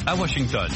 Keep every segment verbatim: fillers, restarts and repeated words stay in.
à Washington.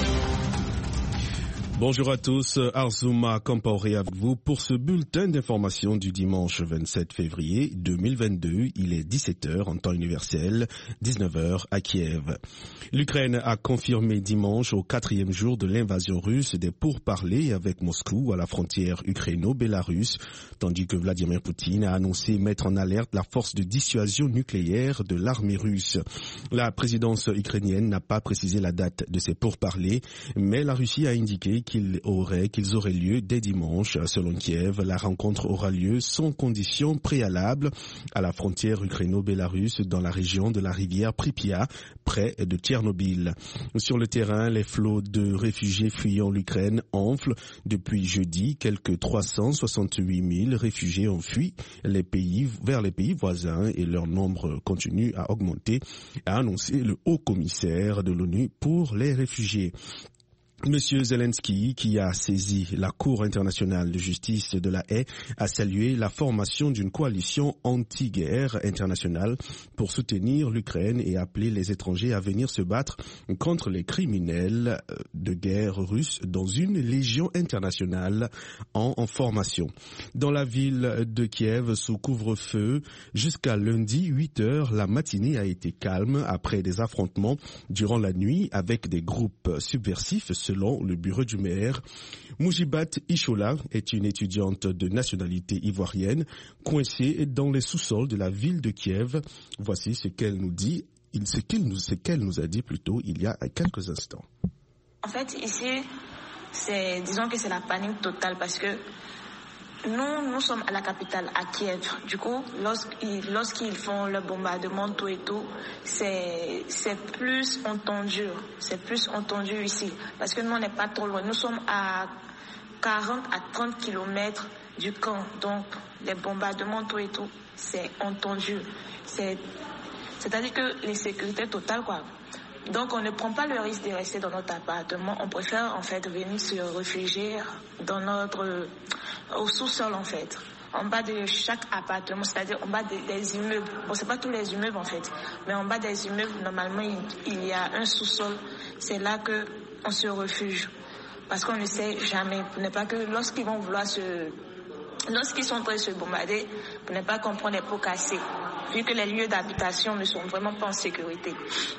Bonjour à tous, Arzuma Kampaoré avec vous pour ce bulletin d'information du dimanche vingt-sept février deux mille vingt-deux. Il est dix-sept heures en temps universel, dix-neuf heures à Kiev. L'Ukraine a confirmé dimanche au quatrième jour de l'invasion russe des pourparlers avec Moscou à la frontière ukraino-bélarusse, tandis que Vladimir Poutine a annoncé mettre en alerte la force de dissuasion nucléaire de l'armée russe. La présidence ukrainienne n'a pas précisé la date de ces pourparlers, mais la Russie a indiqué qu'ils auraient, qu'ils auraient lieu dès dimanche. Selon Kiev, la rencontre aura lieu sans conditions préalables à la frontière ukraino-bélarusse dans la région de la rivière Pripyat, près de Tchernobyl. Sur le terrain, les flots de réfugiés fuyant l'Ukraine enflent. Depuis jeudi, quelques trois cent soixante-huit mille réfugiés ont fui les pays, vers les pays voisins et leur nombre continue à augmenter, a annoncé le haut commissaire de l'ONU pour les réfugiés. Monsieur Zelensky, qui a saisi la Cour internationale de justice de la Haye, a salué la formation d'une coalition anti-guerre internationale pour soutenir l'Ukraine et appelé les étrangers à venir se battre contre les criminels de guerre russes dans une légion internationale en, en formation. Dans la ville de Kiev, sous couvre-feu, jusqu'à lundi huit heures, la matinée a été calme après des affrontements durant la nuit avec des groupes subversifs. Selon le bureau du maire, Moujibat Ishola est une étudiante de nationalité ivoirienne coincée dans les sous-sols de la ville de Kiev. Voici ce qu'elle nous dit, ce qu'elle nous, ce qu'elle nous a dit plutôt il y a quelques instants. En fait, ici, c'est, disons que c'est la panique totale parce que nous, nous sommes à la capitale, à Kiev. Du coup, lorsqu'ils, lorsqu'ils font le bombardement, tout et tout, c'est, c'est plus entendu. C'est plus entendu ici. Parce que nous, on n'est pas trop loin. Nous sommes à quarante à trente kilomètres du camp. Donc, les bombardements, tout et tout, c'est entendu. C'est, c'est-à-dire que l'insécurité totale, quoi. Donc, on ne prend pas le risque de rester dans notre appartement. On préfère, en fait, venir se réfugier dans notre, au sous-sol, en fait. En bas de chaque appartement, c'est-à-dire en bas des, des immeubles. Bon, c'est pas tous les immeubles, en fait. Mais en bas des immeubles, normalement, il, il y a un sous-sol. C'est là que on se refuge. Parce qu'on ne sait jamais. Pour ne pas que lorsqu'ils vont vouloir se, lorsqu'ils sont en train de se bombarder, pour ne pas qu'on prenne des pots cassés. Vu que les lieux d'habitation ne sont vraiment pas en sécurité.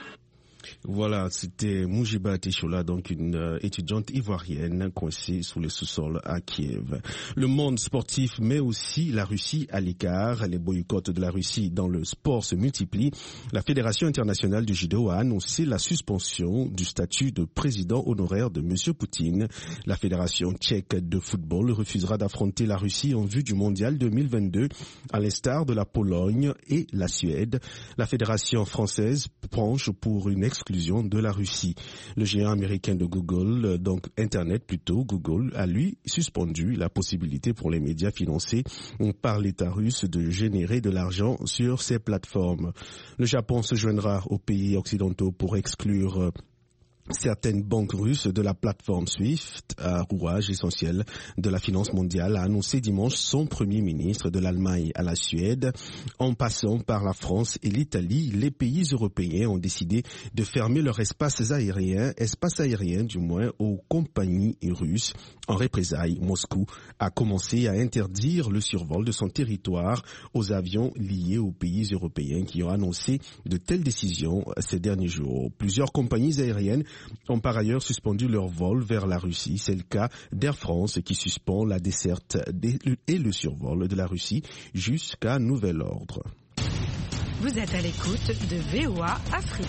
Voilà, c'était Moujiba Ishola, donc une euh, étudiante ivoirienne coincée sous le sous-sol à Kiev. Le monde sportif met aussi la Russie à l'écart. Les boycotts de la Russie dans le sport se multiplient. La Fédération internationale du judo a annoncé la suspension du statut de président honoraire de M. Poutine. La Fédération tchèque de football refusera d'affronter la Russie en vue du mondial deux mille vingt-deux, à l'instar de la Pologne et la Suède. La Fédération française penche pour une exclusion de la Russie. Le géant américain de Google, donc Internet plutôt, Google, a lui suspendu la possibilité pour les médias financés par l'État russe de générer de l'argent sur ces plateformes. Le Japon se joindra aux pays occidentaux pour exclure certaines banques russes de la plateforme SWIFT, un rouage essentiel de la finance mondiale, a annoncé dimanche son premier ministre. De l'Allemagne à la Suède, en passant par la France et l'Italie, les pays européens ont décidé de fermer leur espace aérien, espace aérien du moins aux compagnies russes. En représailles, Moscou a commencé à interdire le survol de son territoire aux avions liés aux pays européens qui ont annoncé de telles décisions ces derniers jours. Plusieurs compagnies aériennes ont par ailleurs suspendu leur vol vers la Russie. C'est le cas d'Air France qui suspend la desserte et le survol de la Russie jusqu'à nouvel ordre. Vous êtes à l'écoute de V O A Afrique.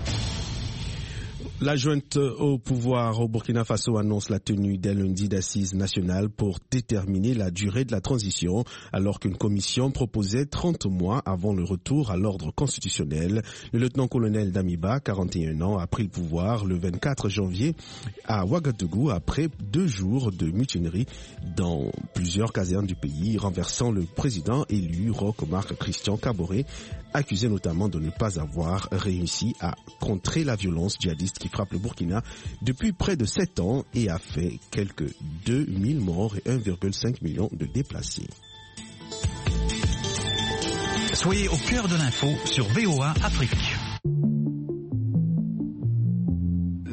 La junte au pouvoir au Burkina Faso annonce la tenue dès lundi d'assises nationales pour déterminer la durée de la transition, alors qu'une commission proposait trente mois avant le retour à l'ordre constitutionnel. Le lieutenant-colonel Damiba, quarante et un ans, a pris le pouvoir le vingt-quatre janvier à Ouagadougou après deux jours de mutinerie dans plusieurs casernes du pays, renversant le président élu Roch Marc Christian Kaboré, accusé notamment de ne pas avoir réussi à contrer la violence djihadiste qui frappe le Burkina depuis près de sept ans et a fait quelques deux mille morts et un virgule cinq million de déplacés. Soyez au cœur de l'info sur V O A Afrique.